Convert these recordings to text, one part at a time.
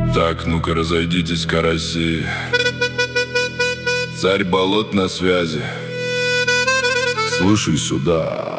Так, ну-ка разойдитесь, караси. Царь болот на связи. Слушай сюда.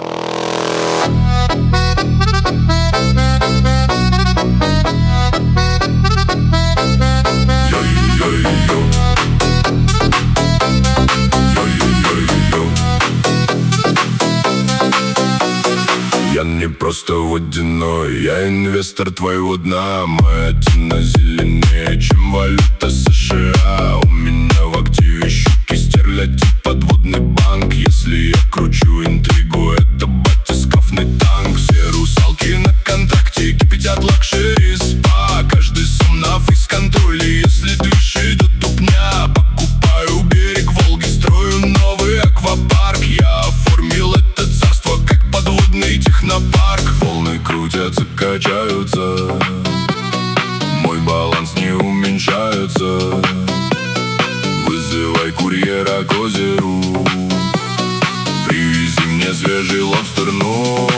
Я не просто водяной, я инвестор твоего дна. Моя тена зеленее, чем валюта США. У меня в активе щуки, стерлядь и подводный банк. Если я кручу интригу, это батискафный танк. Все русалки на контракте, кипятят лакшери спа. Каждый сам на фейс-контроле, если движ идет тупня. Покупаю берег Волги, строю новый аквапарк. Я оформил это царство как подводный технопарк. Волны крутятся, качаются, мой баланс не уменьшается. Вызывай курьера к озеру, привези мне свежий лобстер, ну.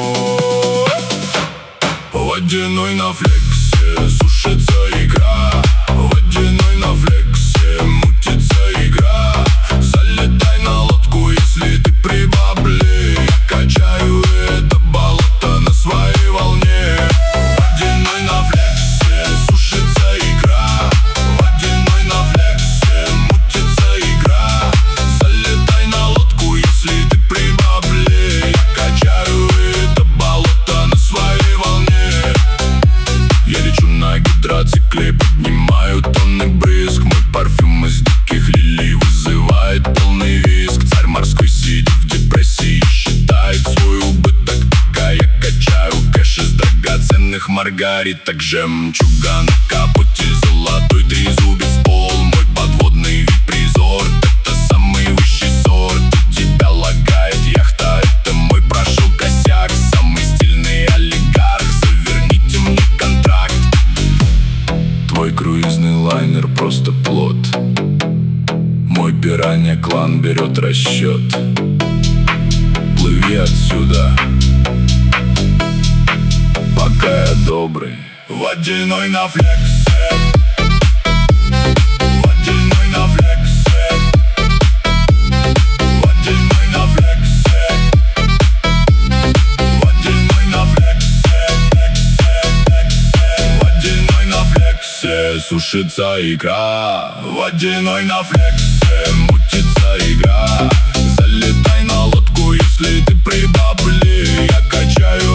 Водяной на флексе, сушится икра. Водяной на флексе, мутится игра. Залетай на лодку, если ты при бабле. Я качаю это болото на своей волне. Водяной на флексе, сушится игра. Водяной на флексе, мутится игра. Залетай на лодку, если ты при бабле. Я качаю это болото на своей волне. Я лечу на гидроцикле, поднимаю тонны брызг. Мой парфюм из диких лилий вызывает полный визг. Царь морской сидит в депрессии и считает свой убыток, пока я качаю кэш из драгоценных маргариток. Жемчуга на капоте, золотой трезубец пол. Мой подводный вип-резорт, это самый высший сорт. У тебя лагает яхта, это мой прошел косяк. Самый стильный олигарх, заверните мне контракт. Твой круизный лайнер просто плот. Мой пиранья клан берет расчет. Плыви отсюда, пока я добрый. Водяной на флексе. Водяной на флексе. Водяной на флексе. Водяной на флексе. Водяной на флексе, сушится икра. Водяной на флексе, мутится игра. Залетай на лодку, если ты при бабле. Я качаю